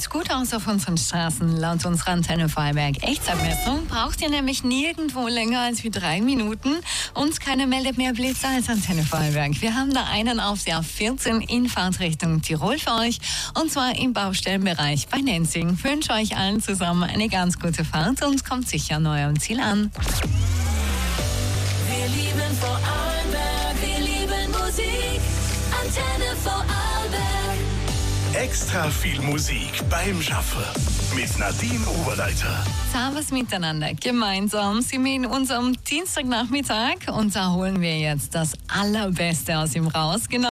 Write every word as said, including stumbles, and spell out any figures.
sieht's gut aus auf unseren Straßen. Laut unserer Antenne Vorarlberg Echtzeit-Messung braucht ihr nämlich nirgendwo länger als wie drei Minuten. Uns keiner meldet mehr Blitzer als Antenne Vorarlberg. Wir haben da einen auf der A vierzehn in Fahrtrichtung Tirol für euch. Und zwar im Baustellenbereich bei Nenzing. Ich wünsche euch allen zusammen eine ganz gute Fahrt und kommt sicher an eurem Ziel an. Wir lieben Vorarlberg, wir lieben Musik. Antenne Vorarlberg. Extra viel Musik beim Schaffen mit Nadine Oberleiter. Servus miteinander. Gemeinsam sind wir in unserem Dienstagnachmittag und da holen wir jetzt das Allerbeste aus ihm raus. Genau